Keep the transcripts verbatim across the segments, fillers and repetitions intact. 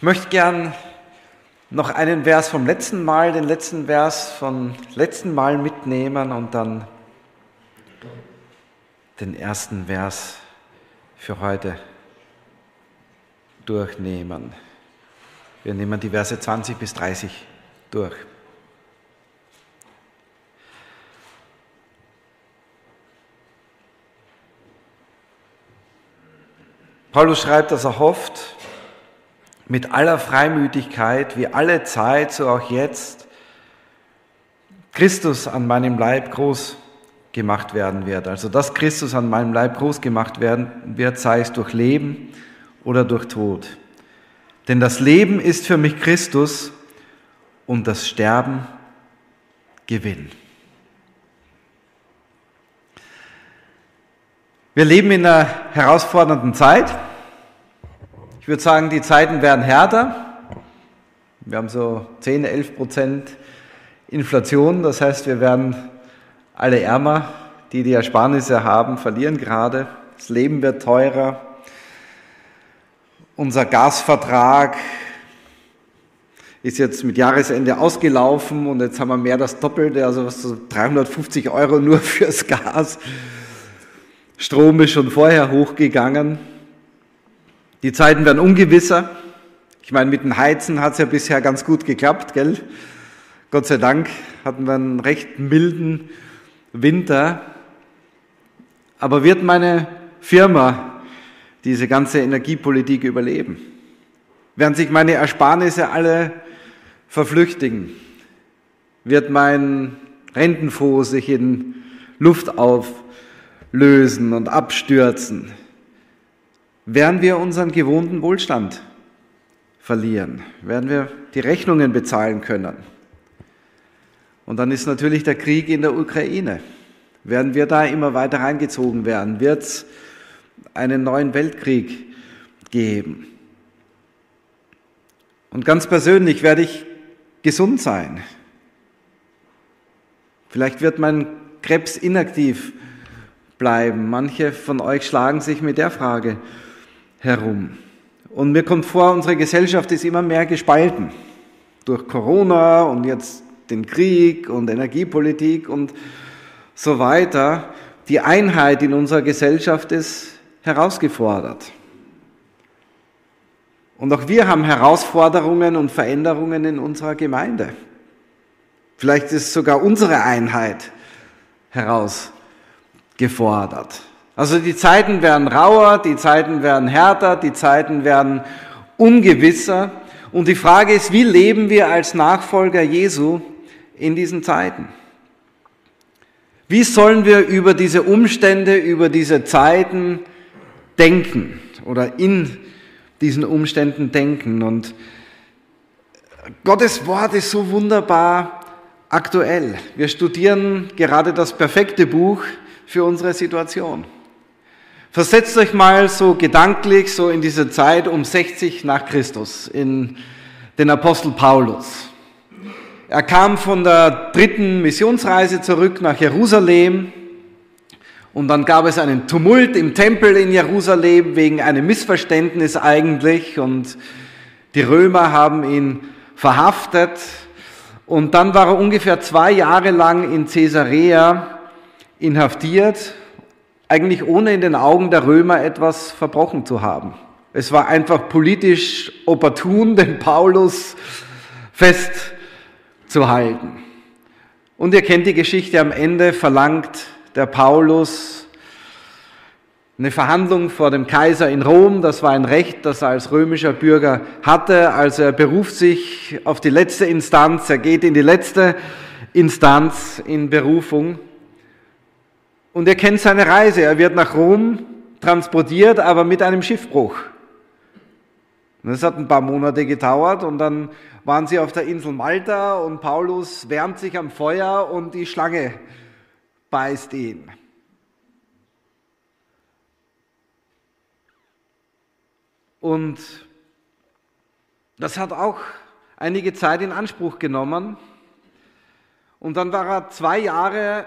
Ich möchte gern noch einen Vers vom letzten Mal, den letzten Vers vom letzten Mal mitnehmen und dann den ersten Vers für heute durchnehmen. Wir nehmen die Verse zwanzig bis dreißig durch. Paulus schreibt, dass er hofft, mit aller Freimütigkeit, wie alle Zeit, so auch jetzt, Christus an meinem Leib groß gemacht werden wird. Also, dass Christus an meinem Leib groß gemacht werden wird, sei es durch Leben oder durch Tod. Denn das Leben ist für mich Christus und das Sterben Gewinn. Wir leben in einer herausfordernden Zeit. Ich würde sagen, die Zeiten werden härter. Wir haben so zehn, elf Prozent Inflation. Das heißt, wir werden alle ärmer. Die, die Ersparnisse haben, verlieren gerade. Das Leben wird teurer. Unser Gasvertrag ist jetzt mit Jahresende ausgelaufen und jetzt haben wir mehr das Doppelte, also so dreihundertfünfzig Euro nur fürs Gas. Strom ist schon vorher hochgegangen. Die Zeiten werden ungewisser. Ich meine, mit dem Heizen hat es ja bisher ganz gut geklappt, gell? Gott sei Dank hatten wir einen recht milden Winter. Aber wird meine Firma diese ganze Energiepolitik überleben? Werden sich meine Ersparnisse alle verflüchtigen? Wird mein Rentenfonds sich in Luft auflösen und abstürzen? Werden wir unseren gewohnten Wohlstand verlieren? Werden wir die Rechnungen bezahlen können? Und dann ist natürlich der Krieg in der Ukraine. Werden wir da immer weiter reingezogen werden? Wird es einen neuen Weltkrieg geben? Und ganz persönlich werde ich gesund sein. Vielleicht wird mein Krebs inaktiv bleiben. Manche von euch schlagen sich mit der Frage herum. Und mir kommt vor, unsere Gesellschaft ist immer mehr gespalten. Durch Corona und jetzt den Krieg und Energiepolitik und so weiter. Die Einheit in unserer Gesellschaft ist herausgefordert. Und auch wir haben Herausforderungen und Veränderungen in unserer Gemeinde. Vielleicht ist sogar unsere Einheit herausgefordert. Also die Zeiten werden rauer, die Zeiten werden härter, die Zeiten werden ungewisser. Und die Frage ist, wie leben wir als Nachfolger Jesu in diesen Zeiten? Wie sollen wir über diese Umstände, über diese Zeiten denken oder in diesen Umständen denken? Und Gottes Wort ist so wunderbar aktuell. Wir studieren gerade das perfekte Buch für unsere Situation. Versetzt euch mal so gedanklich so in diese Zeit um sechzig nach Christus, in den Apostel Paulus. Er kam von der dritten Missionsreise zurück nach Jerusalem und dann gab es einen Tumult im Tempel in Jerusalem wegen einem Missverständnis eigentlich und die Römer haben ihn verhaftet und dann war er ungefähr zwei Jahre lang in Caesarea inhaftiert, eigentlich ohne in den Augen der Römer etwas verbrochen zu haben. Es war einfach politisch opportun, den Paulus festzuhalten. Und ihr kennt die Geschichte, am Ende verlangt der Paulus eine Verhandlung vor dem Kaiser in Rom. Das war ein Recht, das er als römischer Bürger hatte. Also er beruft sich auf die letzte Instanz, er geht in die letzte Instanz in Berufung. Und er kennt seine Reise. Er wird nach Rom transportiert, aber mit einem Schiffbruch. Und das hat ein paar Monate gedauert und dann waren sie auf der Insel Malta und Paulus wärmt sich am Feuer und die Schlange beißt ihn. Und das hat auch einige Zeit in Anspruch genommen. Und dann war er zwei Jahre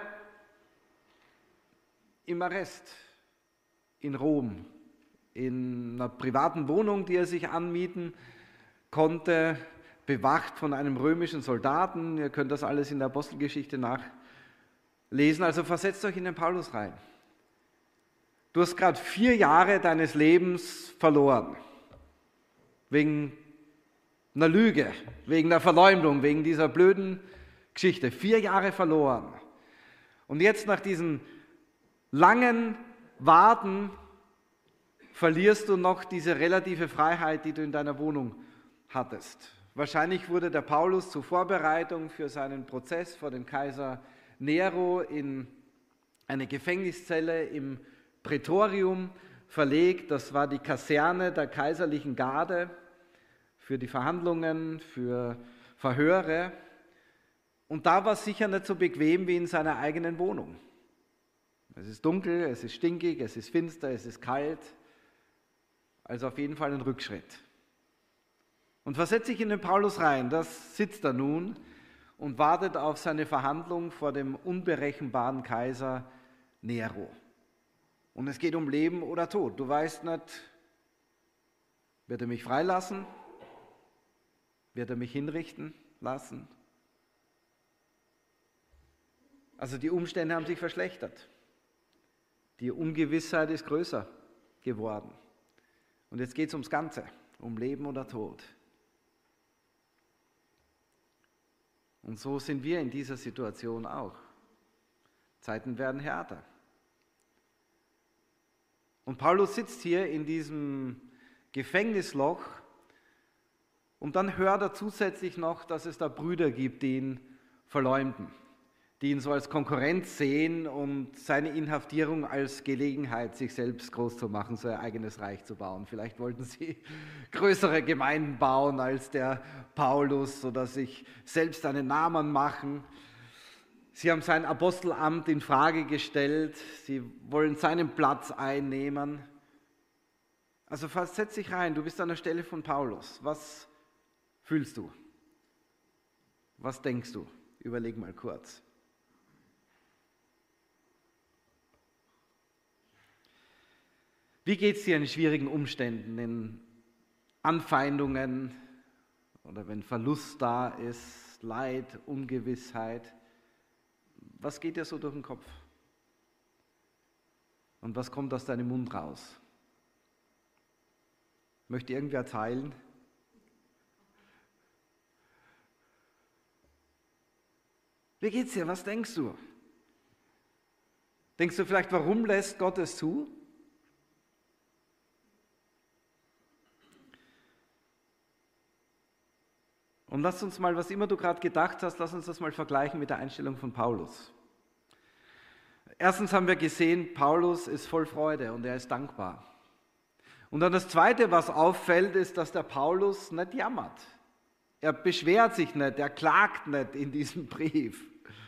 im Arrest in Rom, in einer privaten Wohnung, die er sich anmieten konnte, bewacht von einem römischen Soldaten. Ihr könnt das alles in der Apostelgeschichte nachlesen. Also versetzt euch in den Paulus rein. Du hast gerade vier Jahre deines Lebens verloren. Wegen einer Lüge, wegen einer Verleumdung, wegen dieser blöden Geschichte. Vier Jahre verloren. Und jetzt nach diesem langen Warten verlierst du noch diese relative Freiheit, die du in deiner Wohnung hattest. Wahrscheinlich wurde der Paulus zur Vorbereitung für seinen Prozess vor dem Kaiser Nero in eine Gefängniszelle im Prätorium verlegt. Das war die Kaserne der kaiserlichen Garde für die Verhandlungen, für Verhöre. Und da war es sicher nicht so bequem wie in seiner eigenen Wohnung. Es ist dunkel, es ist stinkig, es ist finster, es ist kalt. Also auf jeden Fall ein Rückschritt. Und versetzt sich in den Paulus rein, das sitzt er nun und wartet auf seine Verhandlung vor dem unberechenbaren Kaiser Nero. Und es geht um Leben oder Tod. Du weißt nicht, wird er mich freilassen? Wird er mich hinrichten lassen? Also die Umstände haben sich verschlechtert. Die Ungewissheit ist größer geworden. Und jetzt geht es ums Ganze, um Leben oder Tod. Und so sind wir in dieser Situation auch. Zeiten werden härter. Und Paulus sitzt hier in diesem Gefängnisloch und dann hört er zusätzlich noch, dass es da Brüder gibt, die ihn verleumden, die ihn so als Konkurrenz sehen und seine Inhaftierung als Gelegenheit, sich selbst groß zu machen, so ein eigenes Reich zu bauen. Vielleicht wollten sie größere Gemeinden bauen als der Paulus oder sich selbst einen Namen machen. Sie haben sein Apostelamt in Frage gestellt, sie wollen seinen Platz einnehmen. Also versetz dich rein, du bist an der Stelle von Paulus. Was fühlst du? Was denkst du? Überleg mal kurz. Wie geht es dir in schwierigen Umständen, in Anfeindungen oder wenn Verlust da ist, Leid, Ungewissheit? Was geht dir so durch den Kopf? Und was kommt aus deinem Mund raus? Möchte irgendwer teilen? Wie geht's dir? Was denkst du? Denkst du vielleicht, warum lässt Gott es zu? Und lass uns mal, was immer du gerade gedacht hast, lass uns das mal vergleichen mit der Einstellung von Paulus. Erstens haben wir gesehen, Paulus ist voll Freude und er ist dankbar. Und dann das Zweite, was auffällt, ist, dass der Paulus nicht jammert. Er beschwert sich nicht, er klagt nicht in diesem Brief.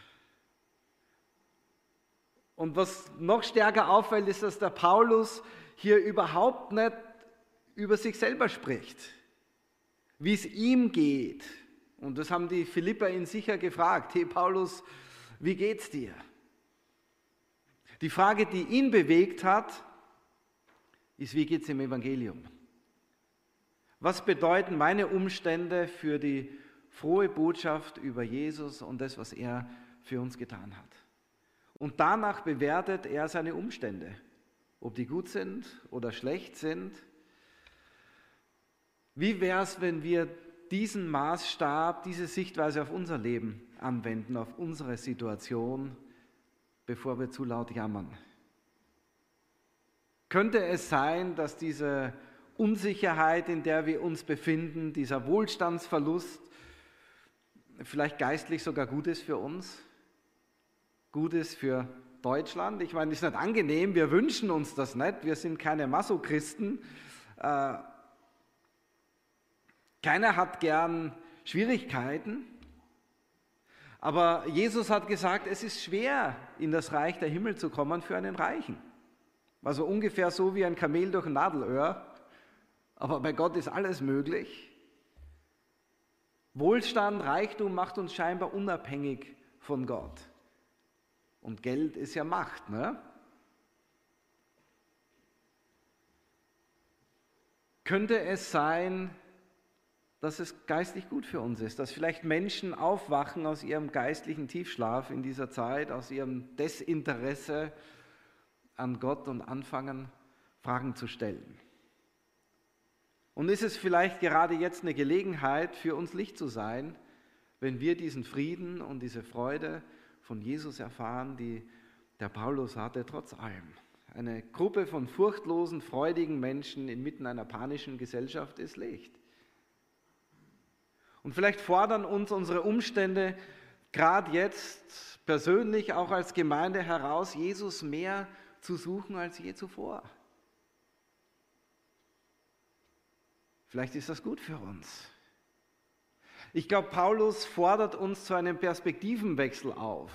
Und was noch stärker auffällt, ist, dass der Paulus hier überhaupt nicht über sich selber spricht, wie es ihm geht. Und das haben die Philipper ihn sicher gefragt. Hey Paulus, wie geht's dir? Die Frage, die ihn bewegt hat, ist, wie geht's im Evangelium? Was bedeuten meine Umstände für die frohe Botschaft über Jesus und das, was er für uns getan hat? Und danach bewertet er seine Umstände, ob die gut sind oder schlecht sind. Wie wäre es, wenn wir diesen Maßstab, diese Sichtweise auf unser Leben anwenden, auf unsere Situation, bevor wir zu laut jammern? Könnte es sein, dass diese Unsicherheit, in der wir uns befinden, dieser Wohlstandsverlust, vielleicht geistlich sogar gut ist für uns? Gut ist für Deutschland? Ich meine, das ist nicht angenehm, wir wünschen uns das nicht, wir sind keine Masochristen. Äh, Keiner hat gern Schwierigkeiten, aber Jesus hat gesagt, es ist schwer, in das Reich der Himmel zu kommen für einen Reichen. Also ungefähr so wie ein Kamel durch ein Nadelöhr, aber bei Gott ist alles möglich. Wohlstand, Reichtum macht uns scheinbar unabhängig von Gott. Und Geld ist ja Macht, ne? Könnte es sein, dass es geistlich gut für uns ist, dass vielleicht Menschen aufwachen aus ihrem geistlichen Tiefschlaf in dieser Zeit, aus ihrem Desinteresse an Gott und anfangen, Fragen zu stellen. Und ist es vielleicht gerade jetzt eine Gelegenheit für uns Licht zu sein, wenn wir diesen Frieden und diese Freude von Jesus erfahren, die der Paulus hatte, trotz allem. Eine Gruppe von furchtlosen, freudigen Menschen inmitten einer panischen Gesellschaft ist Licht. Und vielleicht fordern uns unsere Umstände gerade jetzt persönlich auch als Gemeinde heraus, Jesus mehr zu suchen als je zuvor. Vielleicht ist das gut für uns. Ich glaube, Paulus fordert uns zu einem Perspektivenwechsel auf.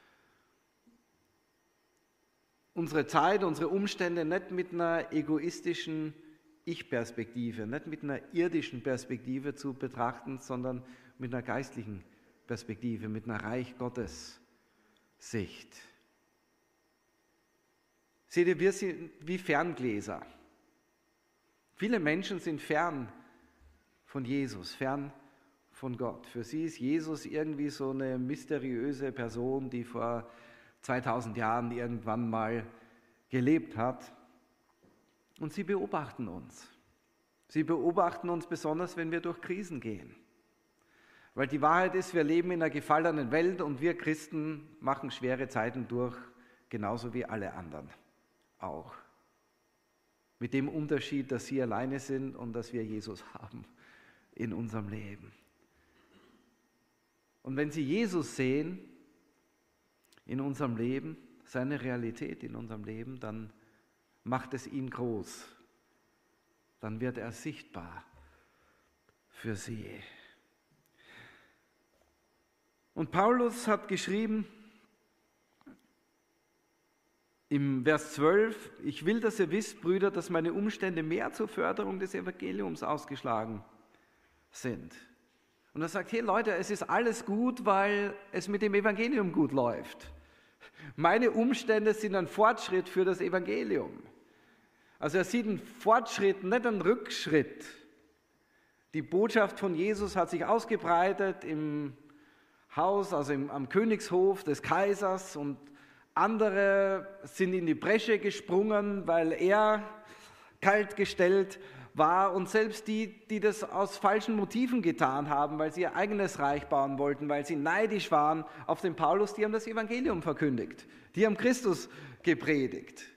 Unsere Zeit, unsere Umstände nicht mit einer egoistischen Ich-Perspektive, nicht mit einer irdischen Perspektive zu betrachten, sondern mit einer geistlichen Perspektive, mit einer Reich Gottes Sicht. Seht ihr, wir sind wie Ferngläser. Viele Menschen sind fern von Jesus, fern von Gott. Für sie ist Jesus irgendwie so eine mysteriöse Person, die vor zweitausend Jahren irgendwann mal gelebt hat. Und sie beobachten uns. Sie beobachten uns besonders, wenn wir durch Krisen gehen. Weil die Wahrheit ist, wir leben in einer gefallenen Welt und wir Christen machen schwere Zeiten durch, genauso wie alle anderen auch. Mit dem Unterschied, dass sie alleine sind und dass wir Jesus haben in unserem Leben. Und wenn sie Jesus sehen in unserem Leben, seine Realität in unserem Leben, dann macht es ihn groß. Dann wird er sichtbar für sie. Und Paulus hat geschrieben im Vers zwölf, ich will, dass ihr wisst, Brüder, dass meine Umstände mehr zur Förderung des Evangeliums ausgeschlagen sind. Und er sagt, hey Leute, es ist alles gut, weil es mit dem Evangelium gut läuft. Meine Umstände sind ein Fortschritt für das Evangelium. Also er sieht einen Fortschritt, nicht einen Rückschritt. Die Botschaft von Jesus hat sich ausgebreitet im Haus, also im, am Königshof des Kaisers, und andere sind in die Bresche gesprungen, weil er kaltgestellt war, und selbst die, die das aus falschen Motiven getan haben, weil sie ihr eigenes Reich bauen wollten, weil sie neidisch waren auf den Paulus, die haben das Evangelium verkündigt, die haben Christus gepredigt.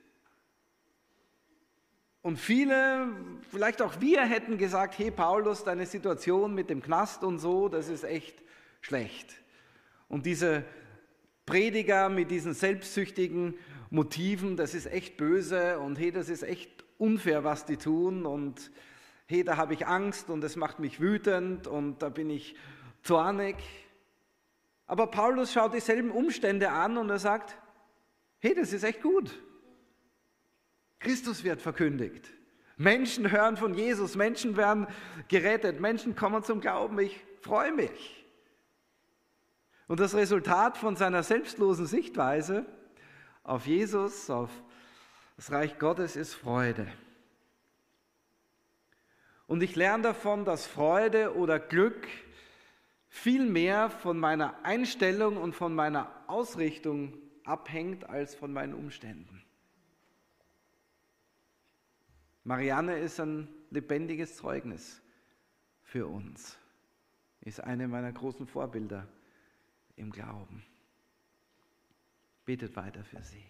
Und viele, vielleicht auch wir, hätten gesagt, hey Paulus, deine Situation mit dem Knast und so, das ist echt schlecht. Und diese Prediger mit diesen selbstsüchtigen Motiven, das ist echt böse und hey, das ist echt unfair, was die tun, und hey, da habe ich Angst und es macht mich wütend und da bin ich zornig. Aber Paulus schaut dieselben Umstände an und er sagt, hey, das ist echt gut. Christus wird verkündigt. Menschen hören von Jesus, Menschen werden gerettet, Menschen kommen zum Glauben, ich freue mich. Und das Resultat von seiner selbstlosen Sichtweise auf Jesus, auf das Reich Gottes, ist Freude. Und ich lerne davon, dass Freude oder Glück viel mehr von meiner Einstellung und von meiner Ausrichtung abhängt als von meinen Umständen. Marianne ist ein lebendiges Zeugnis für uns, ist eine meiner großen Vorbilder im Glauben. Betet weiter für sie.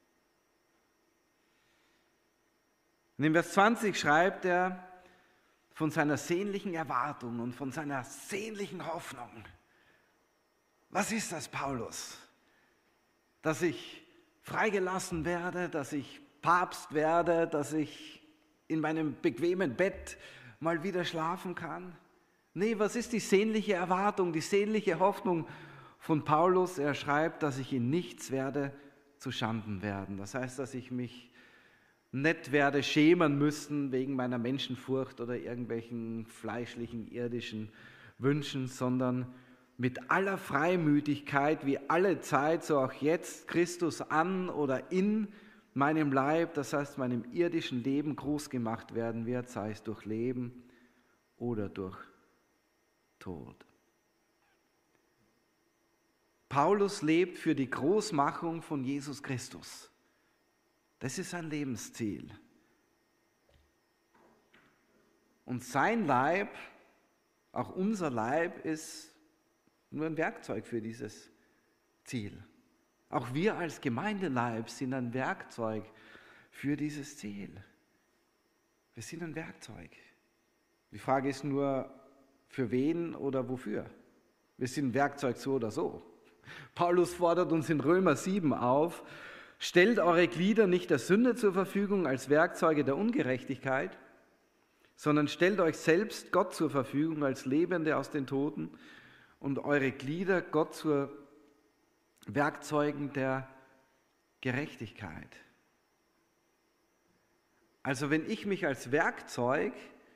Und in Vers zwanzig schreibt er von seiner sehnlichen Erwartung und von seiner sehnlichen Hoffnung. Was ist das, Paulus? Dass ich freigelassen werde, dass ich Papst werde, dass ich in meinem bequemen Bett mal wieder schlafen kann? Nee, was ist die sehnliche Erwartung, die sehnliche Hoffnung von Paulus? Er schreibt, dass ich in nichts werde zu Schanden werden. Das heißt, dass ich mich nicht werde schämen müssen wegen meiner Menschenfurcht oder irgendwelchen fleischlichen, irdischen Wünschen, sondern mit aller Freimütigkeit, wie alle Zeit, so auch jetzt, Christus an oder in meinem Leib, das heißt meinem irdischen Leben, groß gemacht werden wird, sei es durch Leben oder durch Tod. Paulus lebt für die Großmachung von Jesus Christus. Das ist sein Lebensziel. Und sein Leib, auch unser Leib, ist nur ein Werkzeug für dieses Ziel. Auch wir als Gemeindeleib sind ein Werkzeug für dieses Ziel. Wir sind ein Werkzeug. Die Frage ist nur, für wen oder wofür? Wir sind ein Werkzeug so oder so. Paulus fordert uns in Römer sieben auf, stellt eure Glieder nicht der Sünde zur Verfügung als Werkzeuge der Ungerechtigkeit, sondern stellt euch selbst Gott zur Verfügung als Lebende aus den Toten und eure Glieder Gott zur Werkzeugen der Gerechtigkeit. Also wenn ich mich als Werkzeug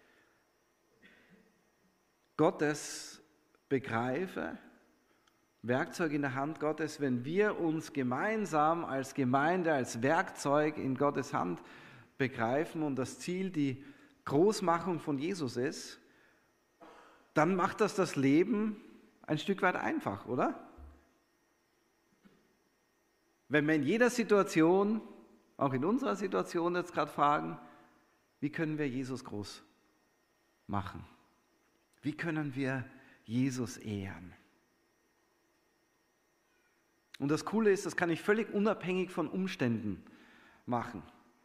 Gottes begreife, Werkzeug in der Hand Gottes, wenn wir uns gemeinsam als Gemeinde, als Werkzeug in Gottes Hand begreifen und das Ziel die Großmachung von Jesus ist, dann macht das das Leben ein Stück weit einfach, oder? Wenn wir in jeder Situation, auch in unserer Situation jetzt gerade fragen, wie können wir Jesus groß machen? Wie können wir Jesus ehren? Und das Coole ist, das kann ich völlig unabhängig von Umständen machen.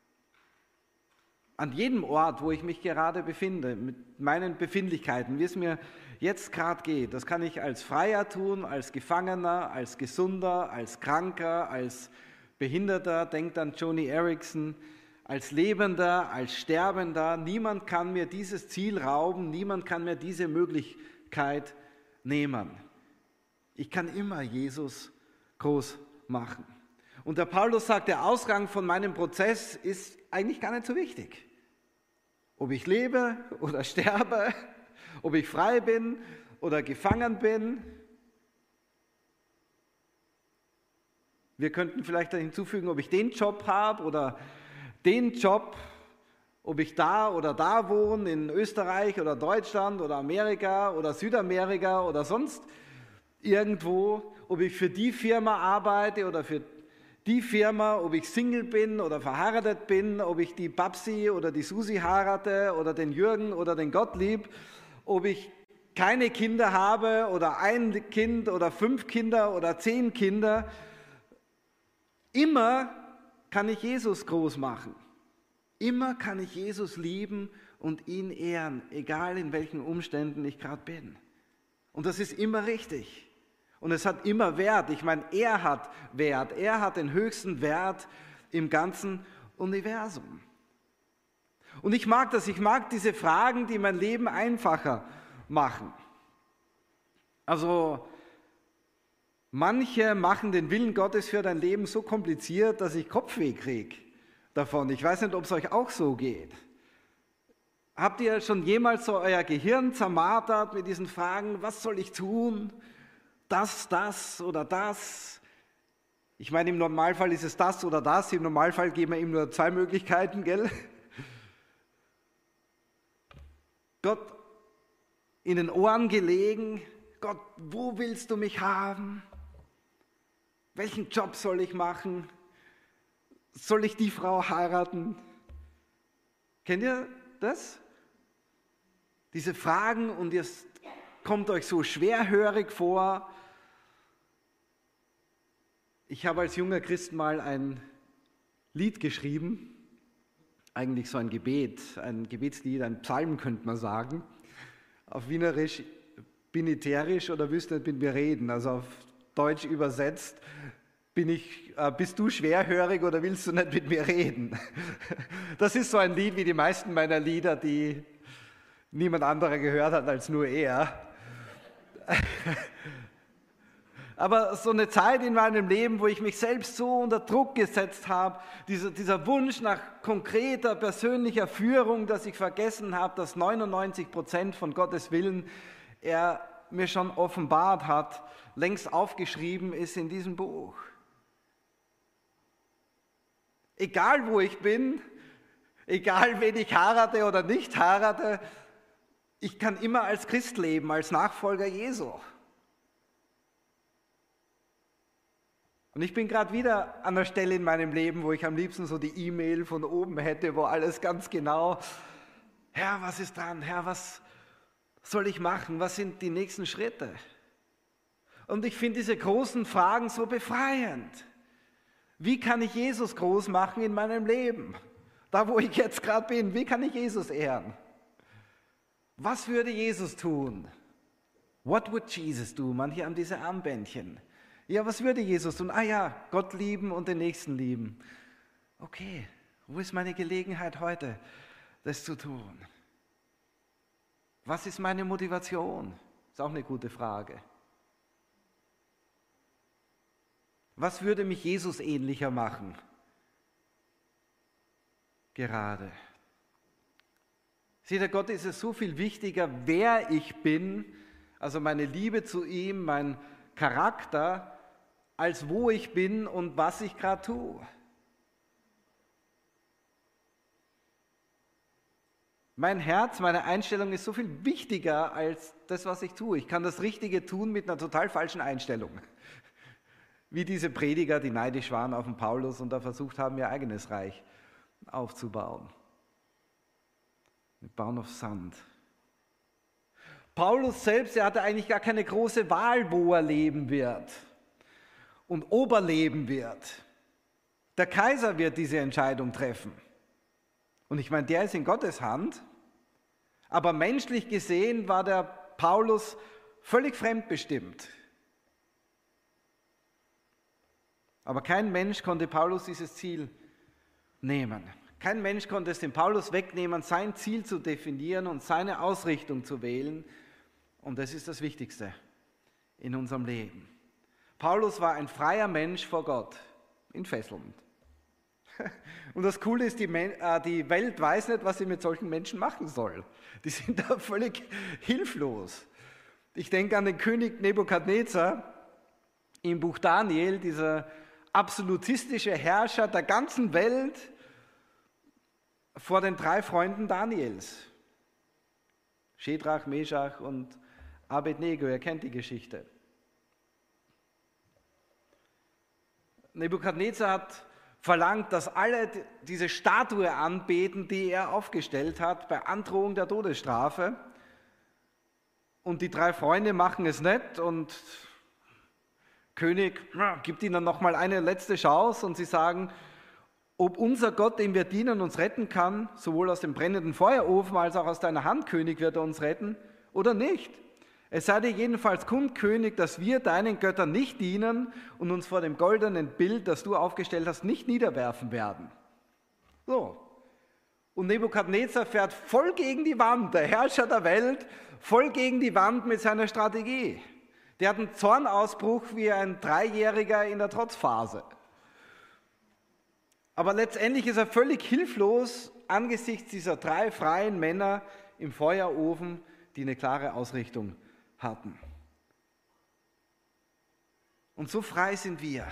An jedem Ort, wo ich mich gerade befinde, mit meinen Befindlichkeiten, wie es mir jetzt gerade geht, das kann ich als Freier tun, als Gefangener, als Gesunder, als Kranker, als Behinderter, denkt an Joni Eareckson, als Lebender, als Sterbender. Niemand kann mir dieses Ziel rauben, niemand kann mir diese Möglichkeit nehmen. Ich kann immer Jesus groß machen. Und der Paulus sagt, der Ausgang von meinem Prozess ist eigentlich gar nicht so wichtig. Ob ich lebe oder sterbe, ob ich frei bin oder gefangen bin. Wir könnten vielleicht hinzufügen, ob ich den Job habe oder den Job, ob ich da oder da wohne, in Österreich oder Deutschland oder Amerika oder Südamerika oder sonst irgendwo, ob ich für die Firma arbeite oder für die Firma, ob ich Single bin oder verheiratet bin, ob ich die Babsi oder die Susi heirate oder den Jürgen oder den Gottlieb, ob ich keine Kinder habe oder ein Kind oder fünf Kinder oder zehn Kinder. Immer kann ich Jesus groß machen. Immer kann ich Jesus lieben und ihn ehren, egal in welchen Umständen ich gerade bin. Und das ist immer richtig. Und es hat immer Wert. Ich meine, er hat Wert. Er hat den höchsten Wert im ganzen Universum. Und ich mag das. Ich mag diese Fragen, die mein Leben einfacher machen. Also, manche machen den Willen Gottes für dein Leben so kompliziert, dass ich Kopfweh kriege davon. Ich weiß nicht, ob es euch auch so geht. Habt ihr schon jemals so euer Gehirn zermartert mit diesen Fragen, was soll ich tun? Das, das oder das. Ich meine, im Normalfall ist es das oder das. Im Normalfall geben wir ihm nur zwei Möglichkeiten, gell? Gott in den Ohren gelegen. Gott, wo willst du mich haben? Welchen Job soll ich machen? Soll ich die Frau heiraten? Kennt ihr das? Diese Fragen und ihr kommt euch so schwerhörig vor. Ich habe als junger Christ mal ein Lied geschrieben, eigentlich so ein Gebet, ein Gebetslied, ein Psalm könnte man sagen. Auf Wienerisch bin ich terisch oder willst nicht mit mir reden? Also auf Deutsch übersetzt, bin ich, äh, bist du schwerhörig oder willst du nicht mit mir reden? Das ist so ein Lied wie die meisten meiner Lieder, die niemand anderer gehört hat als nur er. Aber so eine Zeit in meinem Leben, wo ich mich selbst so unter Druck gesetzt habe, dieser, dieser Wunsch nach konkreter, persönlicher Führung, dass ich vergessen habe, dass neunundneunzig Prozent von Gottes Willen er mir schon offenbart hat, längst aufgeschrieben ist in diesem Buch. Egal wo ich bin, egal wen ich heirate oder nicht heirate, Ich kann immer als Christ leben, als Nachfolger Jesu. Und ich bin gerade wieder an der Stelle in meinem Leben, wo ich am liebsten so die E-Mail von oben hätte, wo alles ganz genau, Herr, was ist dran? Herr, was soll ich machen? Was sind die nächsten Schritte? Und ich finde diese großen Fragen so befreiend. Wie kann ich Jesus groß machen in meinem Leben? Da, wo ich jetzt gerade bin, wie kann ich Jesus ehren? Was würde Jesus tun? What would Jesus do? Manche haben diese Armbändchen. Ja, was würde Jesus tun? Ah ja, Gott lieben und den Nächsten lieben. Okay, wo ist meine Gelegenheit heute, das zu tun? Was ist meine Motivation? Ist auch eine gute Frage. Was würde mich Jesus ähnlicher machen? Gerade. Seht ihr, Gott ist es so viel wichtiger, wer ich bin, also meine Liebe zu ihm, mein Charakter, als wo ich bin und was ich gerade tue. Mein Herz, meine Einstellung ist so viel wichtiger als das, was ich tue. Ich kann das Richtige tun mit einer total falschen Einstellung. Wie diese Prediger, die neidisch waren auf den Paulus und da versucht haben, ihr eigenes Reich aufzubauen. Wir bauen auf Sand. Paulus selbst, er hatte eigentlich gar keine große Wahl, wo er leben wird und ob er leben wird. Der Kaiser wird diese Entscheidung treffen. Und ich meine, der ist in Gottes Hand, aber menschlich gesehen war der Paulus völlig fremdbestimmt. Aber kein Mensch konnte Paulus dieses Ziel nehmen. Kein Mensch konnte es dem Paulus wegnehmen, sein Ziel zu definieren und seine Ausrichtung zu wählen. Und das ist das Wichtigste in unserem Leben. Paulus war ein freier Mensch vor Gott, in Fesseln. Und das Coole ist, die, die Welt weiß nicht, was sie mit solchen Menschen machen soll. Die sind da völlig hilflos. Ich denke an den König Nebukadnezar im Buch Daniel, dieser absolutistische Herrscher der ganzen Welt vor den drei Freunden Daniels. Schedrach, Meschach und Abednego, ihr kennt die Geschichte. Nebukadnezar hat verlangt, dass alle diese Statue anbeten, die er aufgestellt hat, bei Androhung der Todesstrafe. Und die drei Freunde machen es nicht und König gibt ihnen nochmal eine letzte Chance und sie sagen, ob unser Gott, dem wir dienen, uns retten kann, sowohl aus dem brennenden Feuerofen als auch aus deiner Hand, König, wird er uns retten oder nicht. Es sei dir jedenfalls kund, König, dass wir deinen Göttern nicht dienen und uns vor dem goldenen Bild, das du aufgestellt hast, nicht niederwerfen werden. So. Und Nebukadnezar fährt voll gegen die Wand, der Herrscher der Welt, voll gegen die Wand mit seiner Strategie. Der hat einen Zornausbruch wie ein Dreijähriger in der Trotzphase. Aber letztendlich ist er völlig hilflos angesichts dieser drei freien Männer im Feuerofen, die eine klare Ausrichtung hatten. Und so frei sind wir.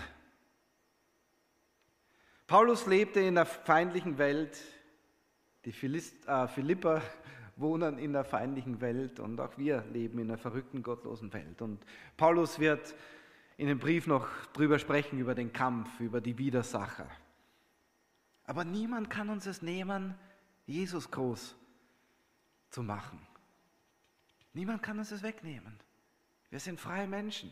Paulus lebte in der feindlichen Welt, die Philist, äh, Philipper wohnen in der feindlichen Welt und auch wir leben in einer verrückten, gottlosen Welt. Und Paulus wird in dem Brief noch drüber sprechen, über den Kampf, über die Widersacher. Aber niemand kann uns es nehmen, Jesus groß zu machen. Niemand kann uns das wegnehmen. Wir sind freie Menschen.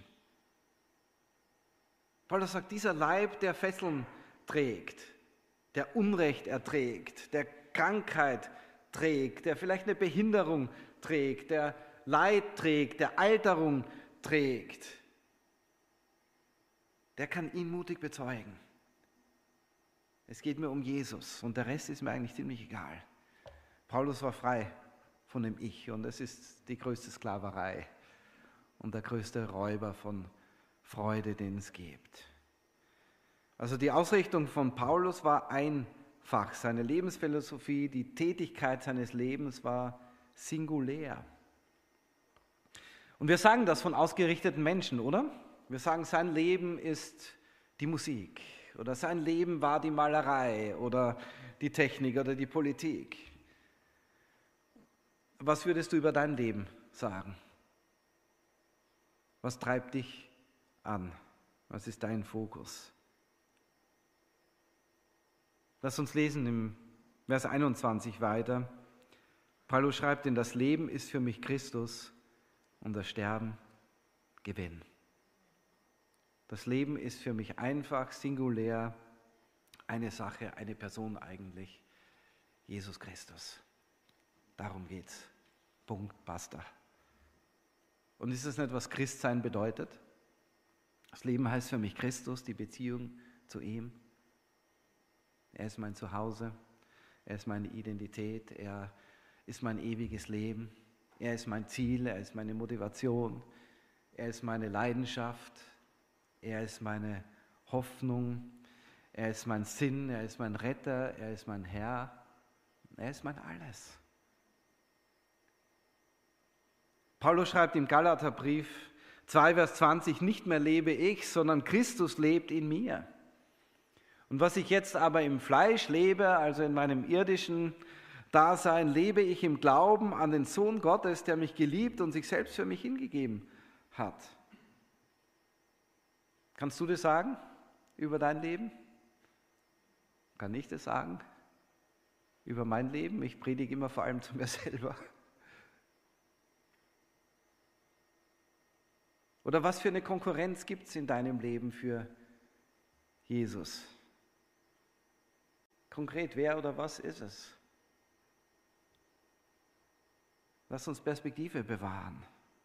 Paulus sagt, dieser Leib, der Fesseln trägt, der Unrecht erträgt, der Krankheit trägt, der vielleicht eine Behinderung trägt, der Leid trägt, der Alterung trägt, der kann ihn mutig bezeugen. Es geht mir um Jesus und der Rest ist mir eigentlich ziemlich egal. Paulus war frei von dem Ich und es ist die größte Sklaverei und der größte Räuber von Freude, den es gibt. Also die Ausrichtung von Paulus war einfach. Seine Lebensphilosophie, die Tätigkeit seines Lebens war singulär. Und wir sagen das von ausgerichteten Menschen, oder? Wir sagen, sein Leben ist die Musik oder sein Leben war die Malerei oder die Technik oder die Politik. Was würdest du über dein Leben sagen? Was treibt dich an? Was ist dein Fokus? Lass uns lesen im Vers einundzwanzig weiter. Paulus schreibt, denn das Leben ist für mich Christus und das Sterben Gewinn. Das Leben ist für mich einfach, singulär, eine Sache, eine Person eigentlich, Jesus Christus. Darum geht's. Punkt, basta. Und ist das nicht, was Christsein bedeutet? Das Leben heißt für mich Christus, die Beziehung zu ihm. Er ist mein Zuhause, er ist meine Identität, er ist mein ewiges Leben, er ist mein Ziel, er ist meine Motivation, er ist meine Leidenschaft, er ist meine Hoffnung, er ist mein Sinn, er ist mein Retter, er ist mein Herr, er ist mein Alles. Paulus schreibt im Galaterbrief zwei, Vers zwanzig, nicht mehr lebe ich, sondern Christus lebt in mir. Und was ich jetzt aber im Fleisch lebe, also in meinem irdischen Dasein, lebe ich im Glauben an den Sohn Gottes, der mich geliebt und sich selbst für mich hingegeben hat. Kannst du das sagen über dein Leben? Kann ich das sagen über mein Leben? Ich predige immer vor allem zu mir selber. Oder was für eine Konkurrenz gibt es in deinem Leben für Jesus? Konkret, wer oder was ist es? Lass uns Perspektive bewahren.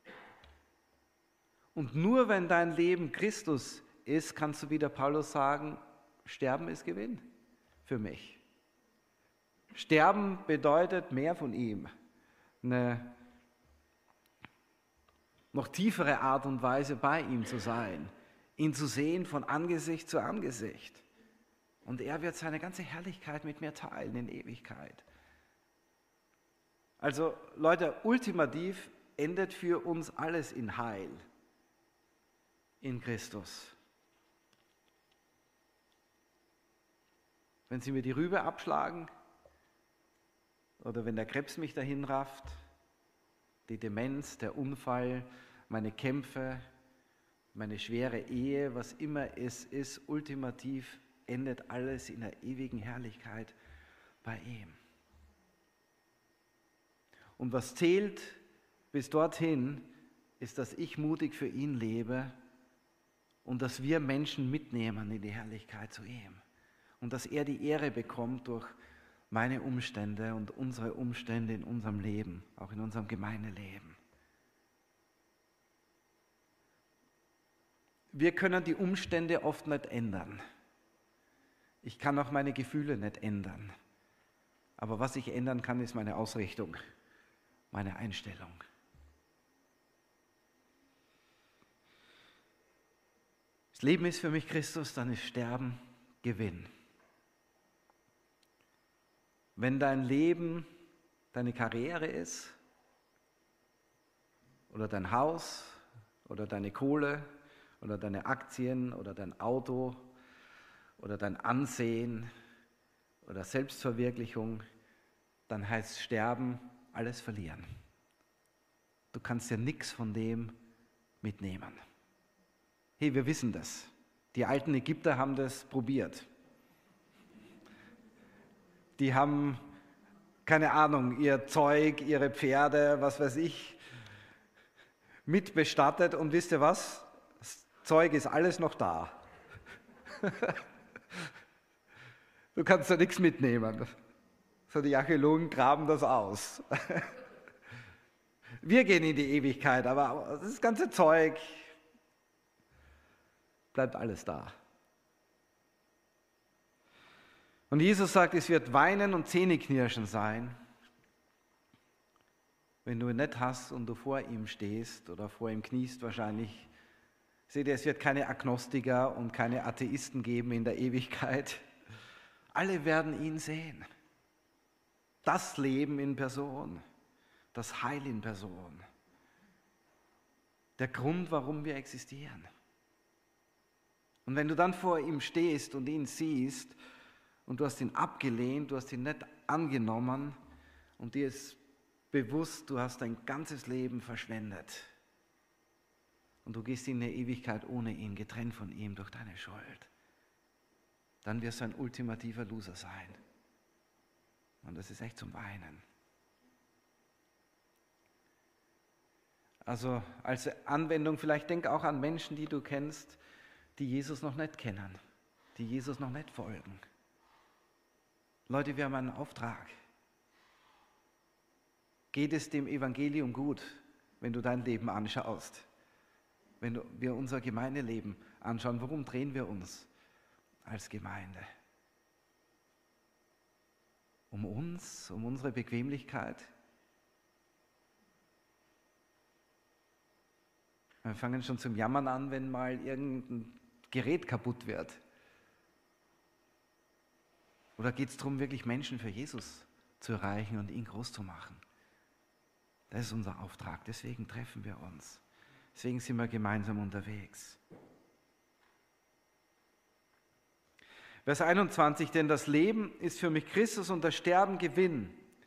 Und nur wenn dein Leben Christus ist, kannst du wieder Paulus sagen, Sterben ist Gewinn für mich. Sterben bedeutet mehr von ihm. Eine noch tiefere Art und Weise bei ihm zu sein, ihn zu sehen von Angesicht zu Angesicht. Und er wird seine ganze Herrlichkeit mit mir teilen in Ewigkeit. Also Leute, ultimativ endet für uns alles in Heil, in Christus. Wenn sie mir die Rübe abschlagen oder wenn der Krebs mich dahin rafft, die Demenz, der Unfall, meine Kämpfe, meine schwere Ehe, was immer es ist, ultimativ endet alles in der ewigen Herrlichkeit bei ihm. Und was zählt bis dorthin, ist, dass ich mutig für ihn lebe und dass wir Menschen mitnehmen in die Herrlichkeit zu ihm. Und dass er die Ehre bekommt durch meine Umstände und unsere Umstände in unserem Leben, auch in unserem Gemeindeleben. Wir können die Umstände oft nicht ändern. Ich kann auch meine Gefühle nicht ändern. Aber was ich ändern kann, ist meine Ausrichtung, meine Einstellung. Das Leben ist für mich Christus, dann ist Sterben Gewinn. Wenn dein Leben deine Karriere ist oder dein Haus oder deine Kohle oder deine Aktien oder dein Auto oder dein Ansehen oder Selbstverwirklichung, dann heißt Sterben alles verlieren. Du kannst ja nichts von dem mitnehmen. Hey, wir wissen das. Die alten Ägypter haben das probiert. Die haben, keine Ahnung, ihr Zeug, ihre Pferde, was weiß ich, mitbestattet. Und wisst ihr was? Das Zeug ist alles noch da. Du kannst da nichts mitnehmen. So, die Archäologen graben das aus. Wir gehen in die Ewigkeit, aber das ganze Zeug bleibt alles da. Und Jesus sagt, es wird Weinen und Zähneknirschen sein, wenn du ihn nicht hast und du vor ihm stehst oder vor ihm kniest wahrscheinlich. Seht ihr, es wird keine Agnostiker und keine Atheisten geben in der Ewigkeit. Alle werden ihn sehen. Das Leben in Person, das Heil in Person. Der Grund, warum wir existieren. Und wenn du dann vor ihm stehst und ihn siehst, und du hast ihn abgelehnt, du hast ihn nicht angenommen und dir ist bewusst, du hast dein ganzes Leben verschwendet und du gehst in eine Ewigkeit ohne ihn, getrennt von ihm durch deine Schuld, dann wirst du ein ultimativer Loser sein. Und das ist echt zum Weinen. Also als Anwendung, vielleicht denk auch an Menschen, die du kennst, die Jesus noch nicht kennen, die Jesus noch nicht folgen. Leute, wir haben einen Auftrag. Geht es dem Evangelium gut, wenn du dein Leben anschaust? Wenn wir unser Gemeindeleben anschauen, worum drehen wir uns als Gemeinde? Um uns, um unsere Bequemlichkeit? Wir fangen schon zum Jammern an, wenn mal irgendein Gerät kaputt wird. Oder geht es darum, wirklich Menschen für Jesus zu erreichen und ihn groß zu machen? Das ist unser Auftrag, deswegen treffen wir uns. Deswegen sind wir gemeinsam unterwegs. Vers einundzwanzig, denn das Leben ist für mich Christus und das Sterben Gewinn.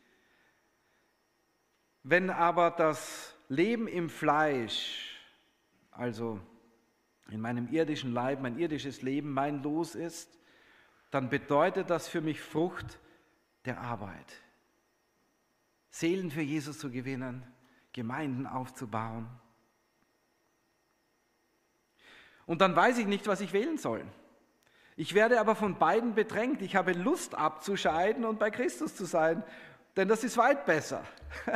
Wenn aber das Leben im Fleisch, also in meinem irdischen Leib, mein irdisches Leben, mein Los ist, dann bedeutet das für mich Frucht der Arbeit. Seelen für Jesus zu gewinnen, Gemeinden aufzubauen. Und dann weiß ich nicht, was ich wählen soll. Ich werde aber von beiden bedrängt. Ich habe Lust abzuscheiden und bei Christus zu sein, denn das ist weit besser.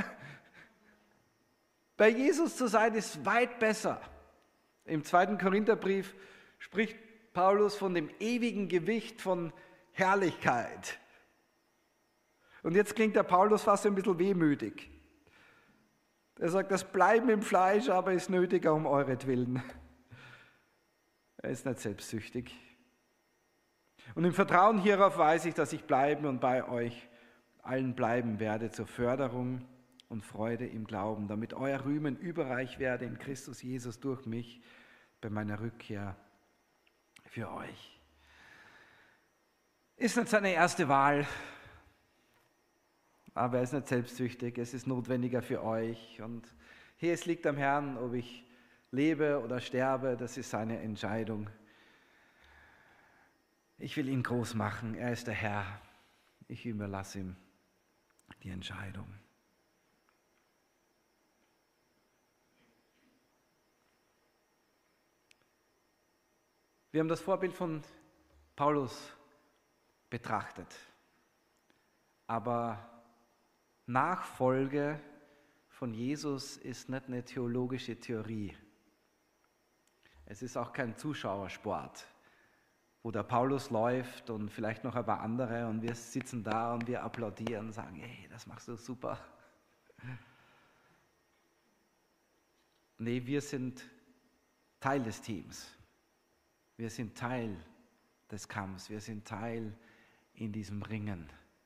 Bei Jesus zu sein ist weit besser. Im zweiten Korintherbrief spricht Paulus von dem ewigen Gewicht von Herrlichkeit. Und jetzt klingt der Paulus fast ein bisschen wehmütig. Er sagt, das Bleiben im Fleisch aber ist nötiger um euretwillen. Er ist nicht selbstsüchtig. Und im Vertrauen hierauf weiß ich, dass ich bleiben und bei euch allen bleiben werde zur Förderung und Freude im Glauben, damit euer Rühmen überreich werde in Christus Jesus durch mich bei meiner Rückkehr für euch. Ist nicht seine erste Wahl, aber er ist nicht selbstsüchtig, es ist notwendiger für euch. Und hier, es liegt am Herrn, ob ich lebe oder sterbe, das ist seine Entscheidung. Ich will ihn groß machen, er ist der Herr. Ich überlasse ihm die Entscheidung. Wir haben das Vorbild von Paulus betrachtet, aber Nachfolge von Jesus ist nicht eine theologische Theorie. Es ist auch kein Zuschauersport, wo der Paulus läuft und vielleicht noch ein paar andere und wir sitzen da und wir applaudieren und sagen, hey, das machst du super. Nee, wir sind Teil des Teams. Wir sind Teil des Kampfs. Wir sind Teil in diesem Ringen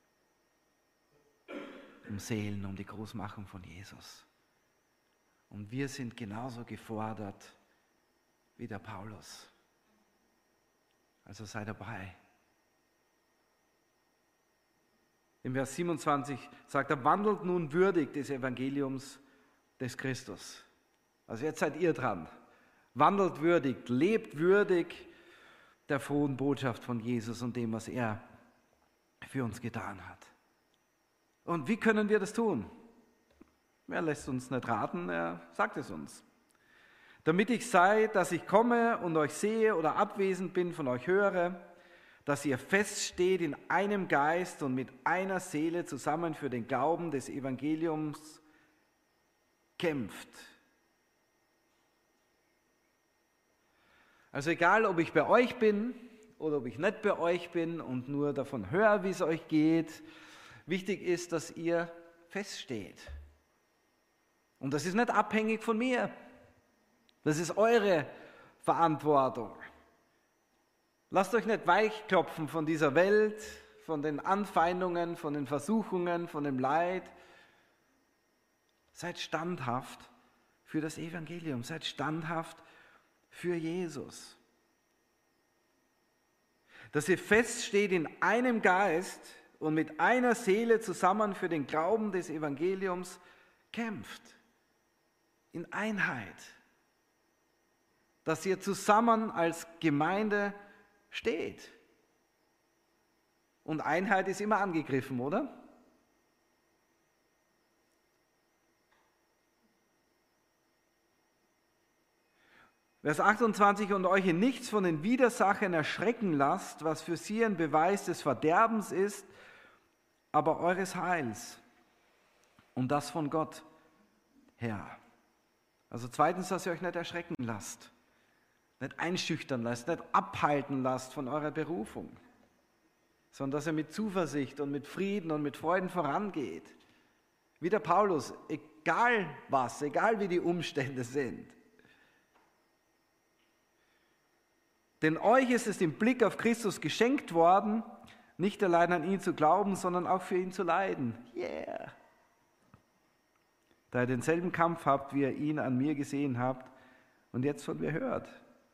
um Seelen, um die Großmachung von Jesus. Und wir sind genauso gefordert wie der Paulus. Also sei dabei. Im Vers siebenundzwanzig sagt er, wandelt nun würdig des Evangeliums des Christus. Also jetzt seid ihr dran. Wandelt würdig, lebt würdig der frohen Botschaft von Jesus und dem, was er für uns getan hat. Und wie können wir das tun? Er lässt uns nicht raten, er sagt es uns. Damit ich sei, dass ich komme und euch sehe oder abwesend bin, von euch höre, dass ihr feststeht in einem Geist und mit einer Seele zusammen für den Glauben des Evangeliums kämpft. Also egal, ob ich bei euch bin oder ob ich nicht bei euch bin und nur davon höre, wie es euch geht, wichtig ist, dass ihr feststeht. Und das ist nicht abhängig von mir. Das ist eure Verantwortung. Lasst euch nicht weichklopfen von dieser Welt, von den Anfeindungen, von den Versuchungen, von dem Leid. Seid standhaft für das Evangelium. Seid standhaft für Jesus. Dass ihr feststeht in einem Geist und mit einer Seele zusammen für den Glauben des Evangeliums kämpft in Einheit, dass ihr zusammen als Gemeinde steht. Und Einheit ist immer angegriffen, oder? Vers achtundzwanzig, und euch in nichts von den Widersachern erschrecken lasst, was für sie ein Beweis des Verderbens ist, aber eures Heils, und das von Gott her. Also zweitens, dass ihr euch nicht erschrecken lasst, nicht einschüchtern lasst, nicht abhalten lasst von eurer Berufung, sondern dass ihr mit Zuversicht und mit Frieden und mit Freuden vorangeht. Wie der Paulus, egal was, egal wie die Umstände sind. Denn euch ist es im Blick auf Christus geschenkt worden, nicht allein an ihn zu glauben, sondern auch für ihn zu leiden. Yeah! Da ihr denselben Kampf habt, wie ihr ihn an mir gesehen habt und jetzt von mir hört.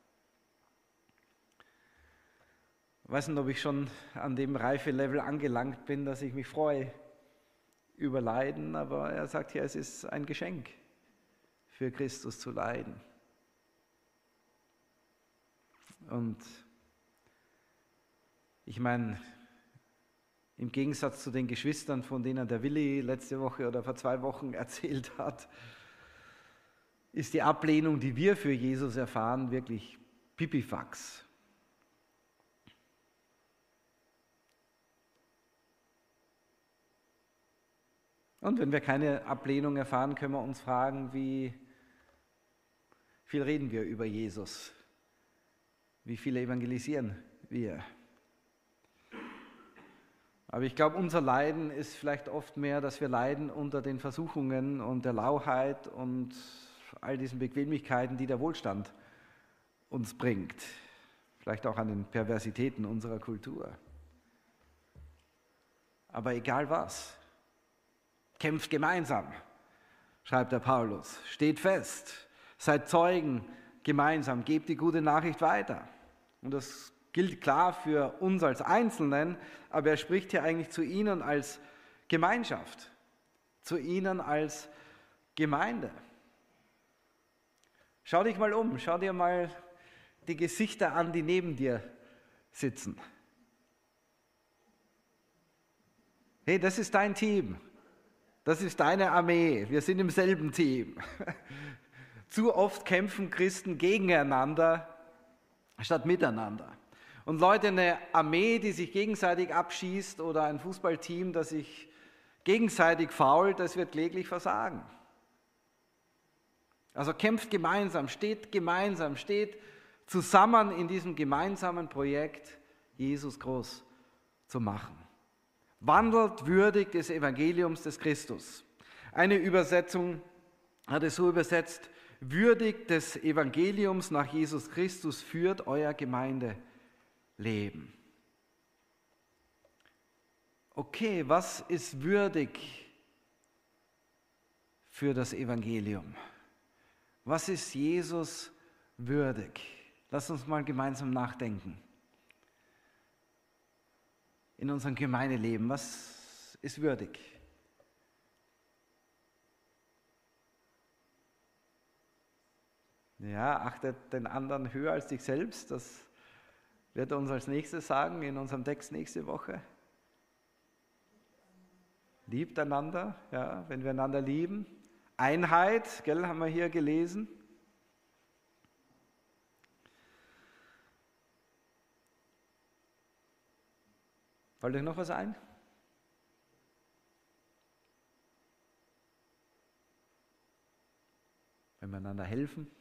Ich weiß nicht, ob ich schon an dem Reifelevel angelangt bin, dass ich mich freue über Leiden, aber er sagt ja, es ist ein Geschenk für Christus zu leiden. Und ich meine, im Gegensatz zu den Geschwistern, von denen der Willi letzte Woche oder vor zwei Wochen erzählt hat, ist die Ablehnung, die wir für Jesus erfahren, wirklich Pipifax. Und wenn wir keine Ablehnung erfahren, können wir uns fragen, wie viel reden wir über Jesus? Wie viele evangelisieren wir? Aber ich glaube, unser Leiden ist vielleicht oft mehr, dass wir leiden unter den Versuchungen und der Lauheit und all diesen Bequemlichkeiten, die der Wohlstand uns bringt. Vielleicht auch an den Perversitäten unserer Kultur. Aber egal was, kämpft gemeinsam, schreibt der Paulus. Steht fest, seid Zeugen gemeinsam, gebt die gute Nachricht weiter. Und das gilt klar für uns als Einzelnen, aber er spricht hier eigentlich zu ihnen als Gemeinschaft, zu ihnen als Gemeinde. Schau dich mal um, schau dir mal die Gesichter an, die neben dir sitzen. Hey, das ist dein Team, das ist deine Armee, wir sind im selben Team. Zu oft kämpfen Christen gegeneinander statt miteinander. Und Leute, eine Armee, die sich gegenseitig abschießt oder ein Fußballteam, das sich gegenseitig fault, das wird kläglich versagen. Also kämpft gemeinsam, steht gemeinsam, steht zusammen in diesem gemeinsamen Projekt, Jesus groß zu machen. Wandelt würdig des Evangeliums des Christus. Eine Übersetzung hat es so übersetzt: würdig des Evangeliums nach Jesus Christus führt euer Gemeindeleben. Okay, was ist würdig für das Evangelium? Was ist Jesus würdig? Lass uns mal gemeinsam nachdenken. In unserem Gemeindeleben, was ist würdig? Ja, achtet den anderen höher als dich selbst. Das wird er uns als nächstes sagen in unserem Text nächste Woche. Liebt einander, ja, wenn wir einander lieben. Einheit, gell, haben wir hier gelesen. Fällt euch noch was ein? Wenn wir einander helfen,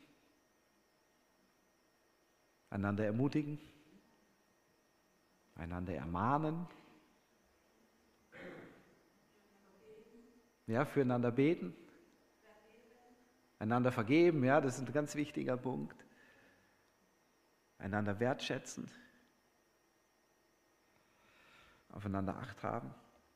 einander ermutigen, einander ermahnen, ja, füreinander beten, einander vergeben, ja, das ist ein ganz wichtiger Punkt, einander wertschätzen, aufeinander Acht haben.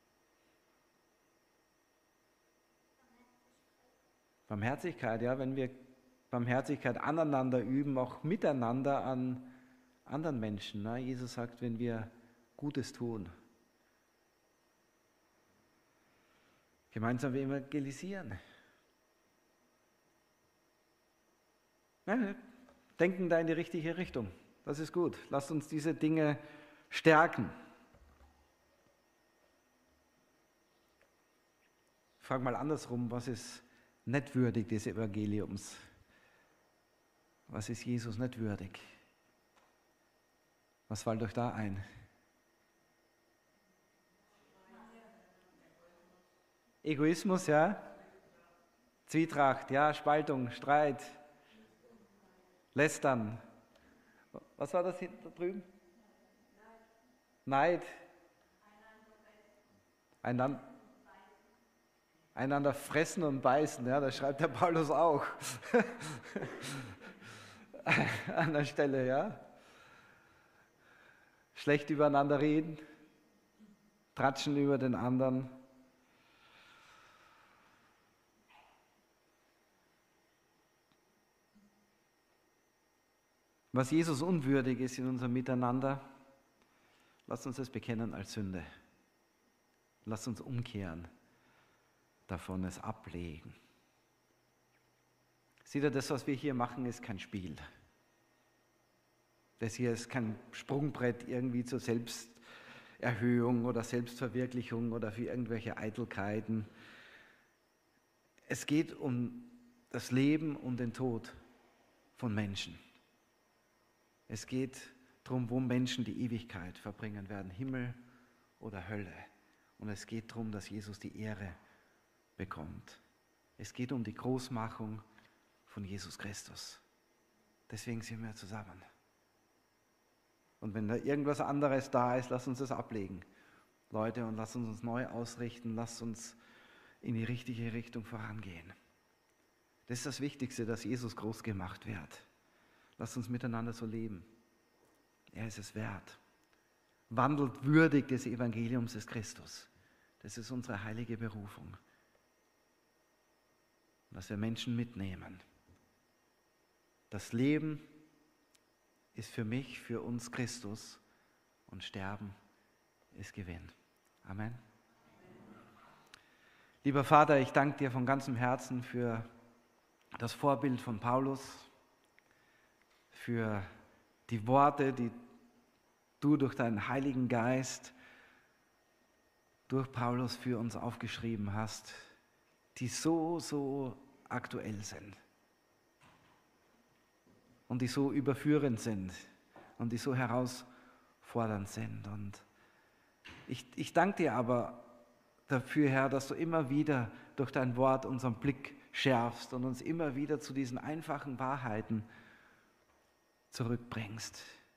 Barmherzigkeit, ja, wenn wir Barmherzigkeit aneinander üben, auch miteinander an anderen Menschen. Ne? Jesus sagt, wenn wir Gutes tun, gemeinsam evangelisieren, Ja, denken da in die richtige Richtung. Das ist gut. Lasst uns diese Dinge stärken. Ich frage mal andersrum, was ist nicht würdig des Evangeliums? Was ist Jesus nicht würdig? Was fällt euch da ein? Egoismus, ja? Zwietracht, ja, Spaltung, Streit, Lästern. Was war das hinten drüben? Neid. Einander, einander fressen und beißen, ja, das schreibt der Paulus auch. An der Stelle, ja. Schlecht übereinander reden, tratschen über den anderen. Was Jesus unwürdig ist in unserem Miteinander, lasst uns das bekennen als Sünde. Lasst uns umkehren davon, es ablegen. Seht ihr, das, was wir hier machen, ist kein Spiel. Das hier ist kein Sprungbrett irgendwie zur Selbsterhöhung oder Selbstverwirklichung oder für irgendwelche Eitelkeiten. Es geht um das Leben und den Tod von Menschen. Es geht darum, wo Menschen die Ewigkeit verbringen werden, Himmel oder Hölle. Und es geht darum, dass Jesus die Ehre bekommt. Es geht um die Großmachung von Jesus Christus. Deswegen sind wir zusammen. Und wenn da irgendwas anderes da ist, lasst uns das ablegen, Leute, und lasst uns uns neu ausrichten, lasst uns in die richtige Richtung vorangehen. Das ist das Wichtigste, dass Jesus groß gemacht wird. Lasst uns miteinander so leben. Er ist es wert. Wandelt würdig des Evangeliums des Christus. Das ist unsere heilige Berufung. Dass wir Menschen mitnehmen. Das Leben ist für mich, für uns Christus, und Sterben ist Gewinn. Amen. Lieber Vater, ich danke dir von ganzem Herzen für das Vorbild von Paulus, für die Worte, die du durch deinen Heiligen Geist, durch Paulus für uns aufgeschrieben hast, die so, so aktuell sind und die so überführend sind und die so herausfordernd sind. Und ich, ich danke dir aber dafür, Herr, dass du immer wieder durch dein Wort unseren Blick schärfst und uns immer wieder zu diesen einfachen Wahrheiten zurückbringst.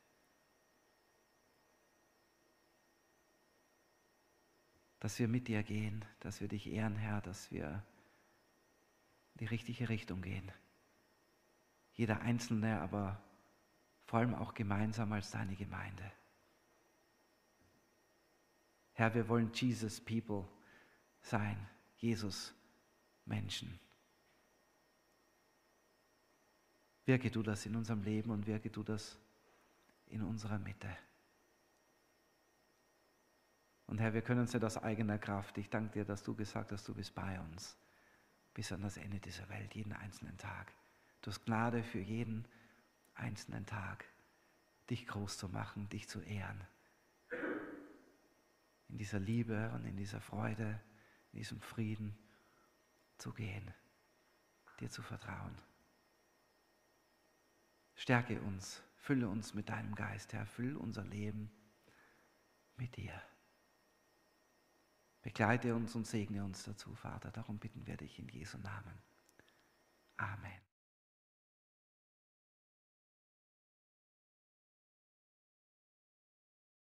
Dass wir mit dir gehen, dass wir dich ehren, Herr, dass wir in die richtige Richtung gehen. Jeder Einzelne, aber vor allem auch gemeinsam als deine Gemeinde. Herr, wir wollen Jesus People sein, Jesus Menschen. Wirke du das in unserem Leben und wirke du das in unserer Mitte. Und Herr, wir können uns nicht aus eigener Kraft. Ich danke dir, dass du gesagt hast, du bist bei uns bis an das Ende dieser Welt, jeden einzelnen Tag. Du hast Gnade für jeden einzelnen Tag, dich groß zu machen, dich zu ehren. In dieser Liebe und in dieser Freude, in diesem Frieden zu gehen, dir zu vertrauen. Stärke uns, fülle uns mit deinem Geist, Herr, fülle unser Leben mit dir. Begleite uns und segne uns dazu, Vater. Darum bitten wir dich in Jesu Namen. Amen.